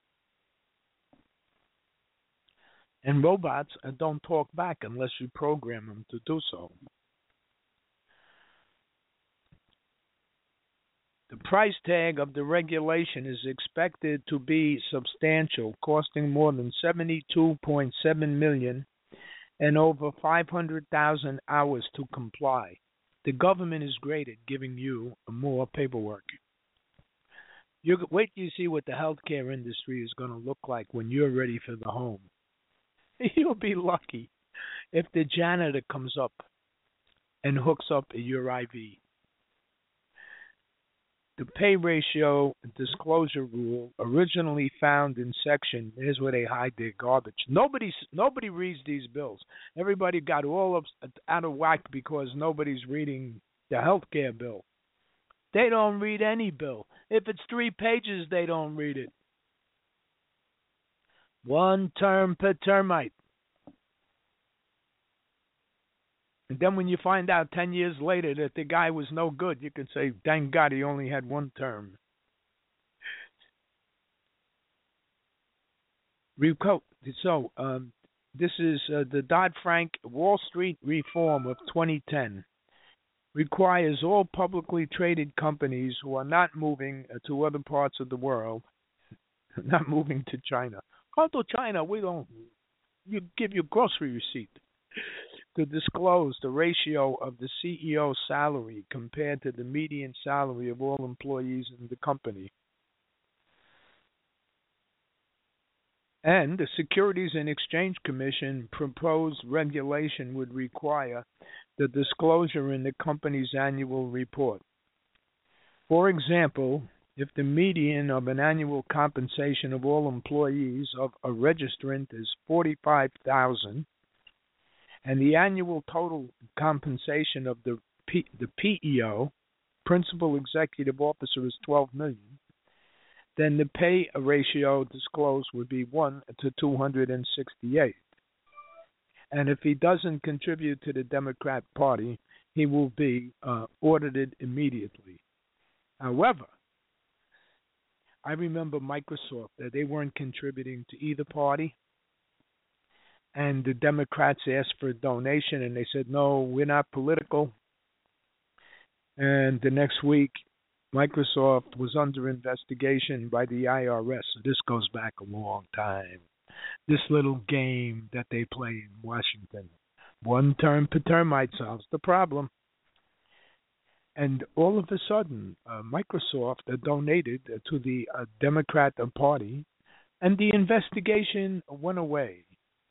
And robots don't talk back unless you program them to do so. The price tag of the regulation is expected to be substantial, costing more than $72.7 million and over 500,000 hours to comply. The government is great at giving you more paperwork. Wait till you see what the healthcare industry is going to look like when you're ready for the home. You'll be lucky. If the janitor comes up and hooks up your IV, the pay ratio disclosure rule originally found in section, here's where they hide their garbage. Nobody reads these bills. Everybody got all out of whack because nobody's reading the healthcare bill. They don't read any bill. If it's 3 pages, they don't read it. 1 term per termite. And then when you find out 10 years later that the guy was no good, you can say, thank God he only had 1 term. So, this is the Dodd-Frank Wall Street reform of 2010. Requires all publicly traded companies who are not moving to other parts of the world, not moving to China. Go to China, you give your grocery receipt, to disclose the ratio of the CEO's salary compared to the median salary of all employees in the company. And the Securities and Exchange Commission proposed regulation would require the disclosure in the company's annual report. For example, if the median of an annual compensation of all employees of a registrant is $45,000, and the annual total compensation of the PEO, principal executive officer, is $12 million, then the pay ratio disclosed would be 1 to 268. And if he doesn't contribute to the Democrat Party, he will be audited immediately. However, I remember Microsoft, that they weren't contributing to either party. And the Democrats asked for a donation, and they said, no, we're not political. And the next week, Microsoft was under investigation by the IRS. So this goes back a long time. This little game that they play in Washington. 1 term per termite solves the problem. And all of a sudden, Microsoft donated to the Democrat Party, and the investigation went away.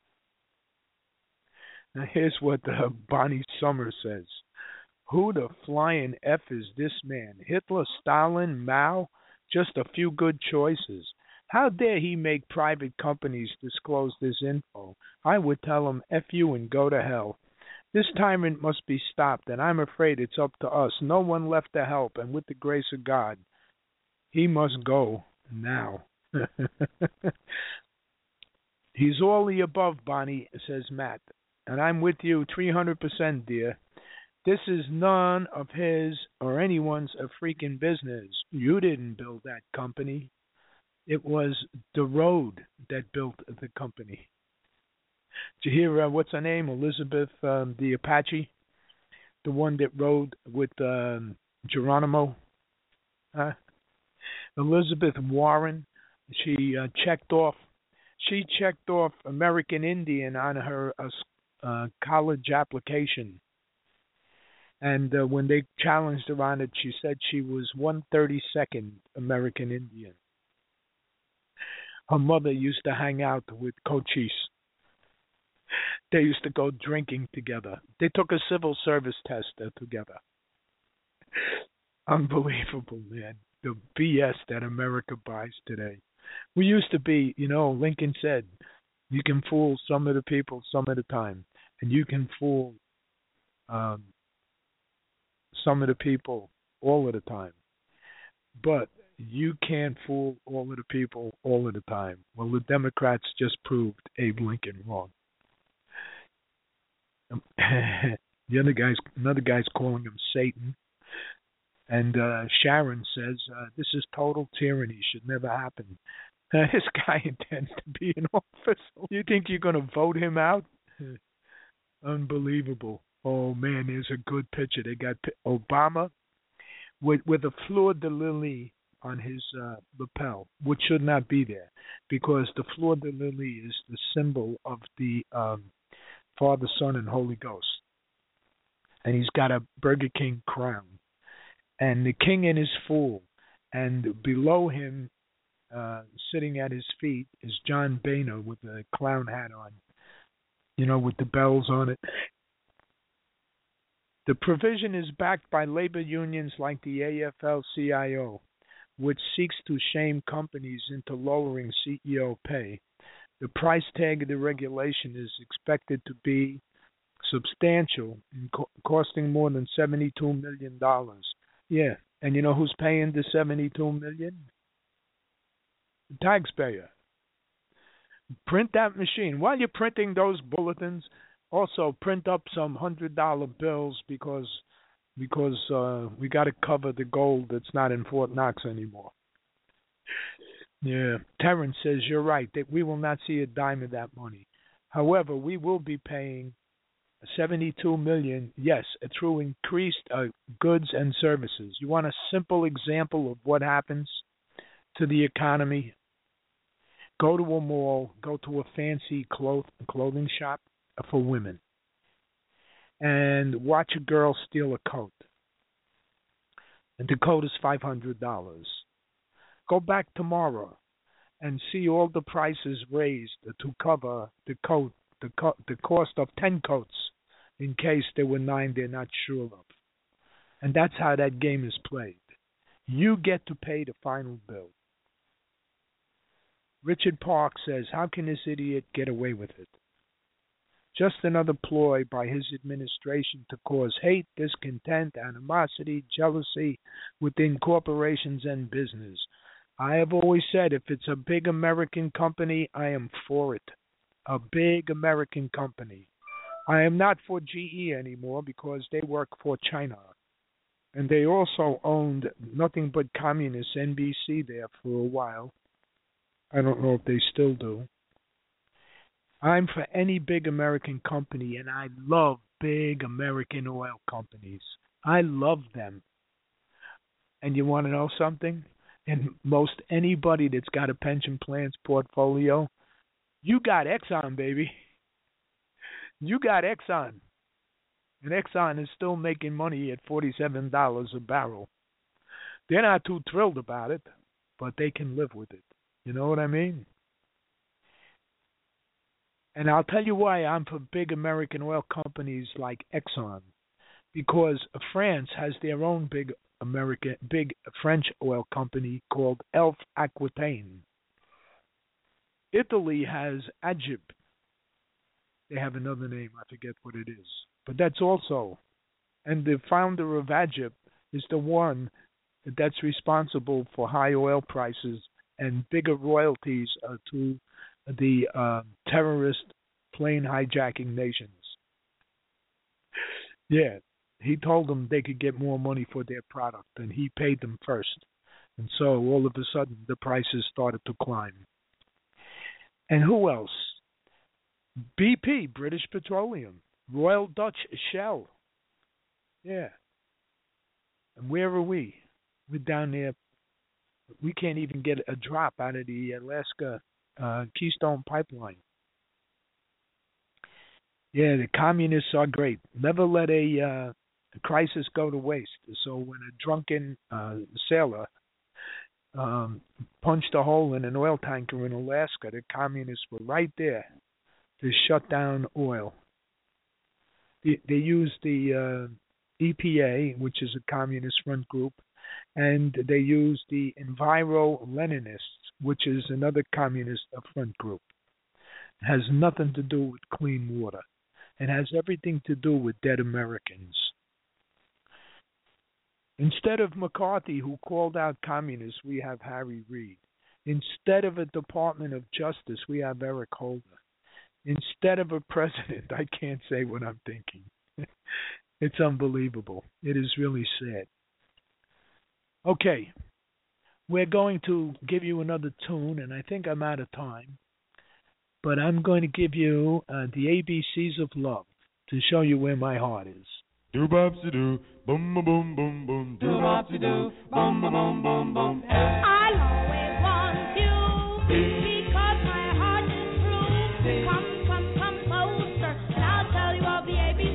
Now here's what Bonnie Summers says. Who the flying F is this man? Hitler, Stalin, Mao? Just a few good choices. How dare he make private companies disclose this info? I would tell him, F you and go to hell. This tyrant must be stopped, and I'm afraid it's up to us. No one left to help, and with the grace of God, he must go now. He's all the above, Bonnie, says Matt. And I'm with you 300%, dear. This is none of his or anyone's freaking business. You didn't build that company. It was the road that built the company. Did you hear, what's her name? Elizabeth, the Apache? The one that rode with Geronimo? Elizabeth Warren. She checked off American Indian on her college application. And when they challenged her on it, she said she was 132nd American Indian. Her mother used to hang out with Cochise. They used to go drinking together. They took a civil service test together. Unbelievable, man. The BS that America buys today. We used to be, Lincoln said, you can fool some of the people some of the time. And you can fool some of the people all of the time. But you can't fool all of the people all of the time. Well, the Democrats just proved Abe Lincoln wrong. Another guy's calling him Satan. And Sharon says, this is total tyranny. Should never happen. This guy intends to be in office. You think you're going to vote him out? Unbelievable. Oh, man, there's a good picture. They got Obama with a fleur-de-lis on his lapel, which should not be there, because the fleur-de-lis is the symbol of the Father, Son, and Holy Ghost. And he's got a Burger King crown. And the king and his fool. And below him, sitting at his feet, is John Boehner with a clown hat on. with the bells on it. The provision is backed by labor unions like the AFL-CIO, which seeks to shame companies into lowering CEO pay. The price tag of the regulation is expected to be substantial, costing more than $72 million. Yeah, and you know who's paying the $72 million? The taxpayer. Print that machine. While you're printing those bulletins, also print up some $100 bills because we got to cover the gold that's not in Fort Knox anymore. Yeah, Terrence says you're right that we will not see a dime of that money. However, we will be paying $72 million, yes, through increased goods and services. You want a simple example of what happens to the economy? Go to a mall, go to a fancy clothing shop for women, and watch a girl steal a coat. And the coat is $500. Go back tomorrow and see all the prices raised to cover the coat, the cost of 10 coats in case there were 9 they're not sure of. And that's how that game is played. You get to pay the final bill. Richard Park says, how can this idiot get away with it? Just another ploy by his administration to cause hate, discontent, animosity, jealousy within corporations and business. I have always said if it's a big American company, I am for it. A big American company. I am not for GE anymore because they work for China. And they also owned nothing but communist NBC there for a while. I don't know if they still do. I'm for any big American company, and I love big American oil companies. I love them. And you want to know something? And most anybody that's got a pension plans portfolio, you got Exxon, baby. You got Exxon. And Exxon is still making money at $47 a barrel. They're not too thrilled about it, but they can live with it. You know what I mean? And I'll tell you why I'm for big American oil companies like Exxon. Because France has their own big French oil company called Elf Aquitaine. Italy has Agip. They have another name, I forget what it is. But that's also, and the founder of Agip is the one that's responsible for high oil prices and bigger royalties to the terrorist plane hijacking nations. Yeah, he told them they could get more money for their product, and he paid them first. And so all of a sudden the prices started to climb. And who else? BP, British Petroleum, Royal Dutch Shell. Yeah. And where are we? We're down there. We can't even get a drop out of the Alaska Keystone Pipeline. Yeah, the communists are great. Never let a crisis go to waste. So when a drunken sailor punched a hole in an oil tanker in Alaska, the communists were right there to shut down oil. They used the EPA, which is a communist front group, and they used the Enviro-Leninists, which is another communist front group. It has nothing to do with clean water. It has everything to do with dead Americans. Instead of McCarthy, who called out communists, we have Harry Reid. Instead of a Department of Justice, we have Eric Holder. Instead of a president, I can't say what I'm thinking. It's unbelievable. It is really sad. Okay, we're going to give you another tune, and I think I'm out of time. But I'm going to give you the ABCs of Love to show you where my heart is. Do-bop-si-doo, boom boom boom boom, do-bop-si-doo, boom boom boom boom. I'll always want you because my heart is true. Come closer, and I'll tell you all the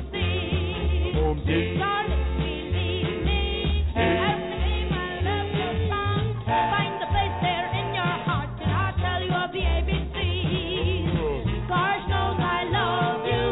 ABC. Darling, believe me, as the name I love your song. Find the place there in your heart, and I'll tell you all the ABC. Gosh knows I love you.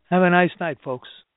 Have a nice night, folks.